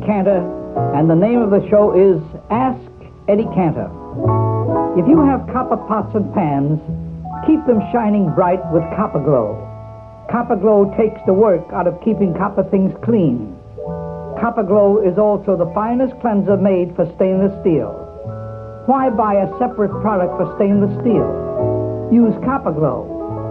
Cantor, and the name of the show is Ask Eddie Cantor. If you have copper pots and pans, keep them shining bright with Copper Glow. Copper Glow takes the work out of keeping copper things clean. Copper Glow is also the finest cleanser made for stainless steel. Why buy a separate product for stainless steel? Use Copper Glow.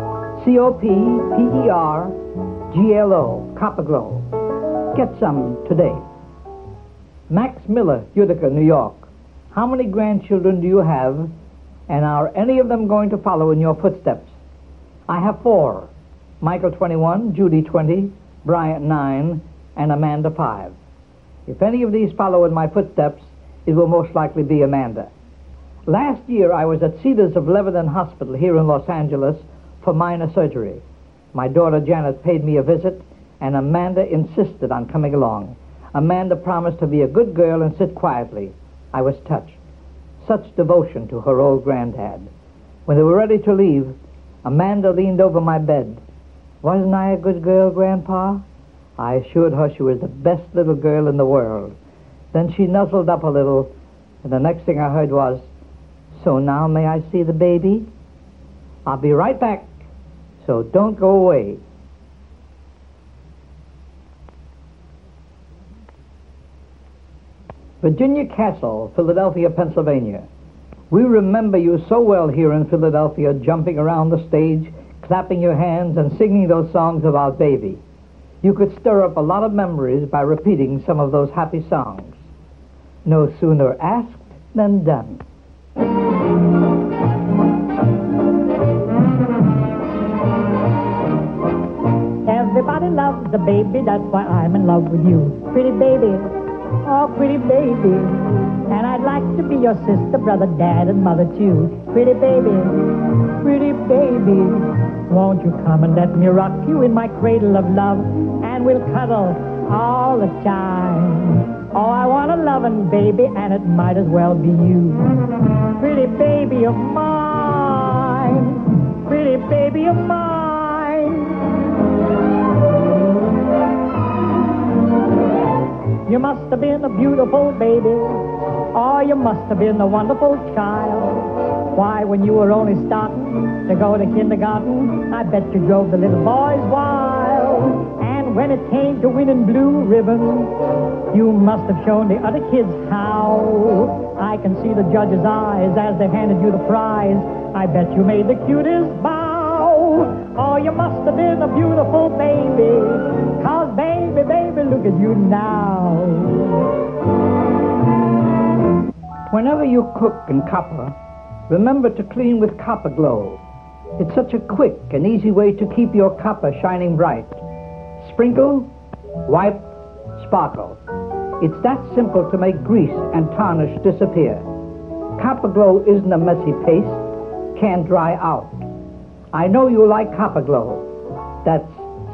COPPERGLO. Copper Glow. Get some today. Max Miller, Utica, New York. How many grandchildren do you have, and are any of them going to follow in your footsteps? I have 4. Michael 21, Judy 20, Bryant 9, and Amanda 5. If any of these follow in my footsteps, it will most likely be Amanda. Last year, I was at Cedars of Lebanon Hospital here in Los Angeles for minor surgery. My daughter Janet paid me a visit, and Amanda insisted on coming along. Amanda promised to be a good girl and sit quietly. I was touched. Such devotion to her old granddad. When they were ready to leave, Amanda leaned over my bed. "Wasn't I a good girl, Grandpa?" I assured her she was the best little girl in the world. Then she nuzzled up a little, and the next thing I heard was, "So now may I see the baby?" I'll be right back, so don't go away. Virginia Castle, Philadelphia, Pennsylvania. We remember you so well here in Philadelphia, jumping around the stage, clapping your hands, and singing those songs about baby. You could stir up a lot of memories by repeating some of those happy songs. No sooner asked than done. Everybody loves a baby, that's why I'm in love with you. Pretty baby, oh pretty baby. And I'd like to be your sister, brother, dad, and mother too. Pretty baby, won't you come and let me rock you in my cradle of love, and we'll cuddle all the time. Oh, I want a lovin' baby, and it might as well be you. Pretty baby of mine, pretty baby of mine. You must have been a beautiful baby, or you must have been a wonderful child. Why, when you were only starting to go to kindergarten, I bet you drove the little boys wild. And when it came to winning blue ribbons, you must have shown the other kids how. I can see the judge's eyes as they handed you the prize. I bet you made the cutest bow. Oh, you must have been a beautiful baby, 'cause baby, baby, look at you now. Whenever you cook in copper, remember to clean with Copper Glow. It's such a quick and easy way to keep your copper shining bright. Sprinkle, wipe, sparkle. It's that simple to make grease and tarnish disappear. Copper Glow isn't a messy paste, can't dry out. I know you like Copper Glow. That's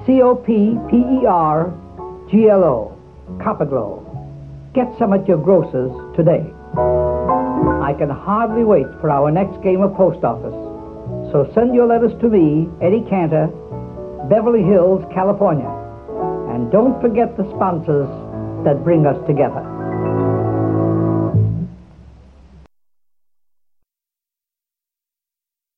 COPPERGLO, Copper Glow. Get some at your grocer's today. I can hardly wait for our next game of post office. So send your letters to me, Eddie Cantor, Beverly Hills, California. And don't forget the sponsors that bring us together.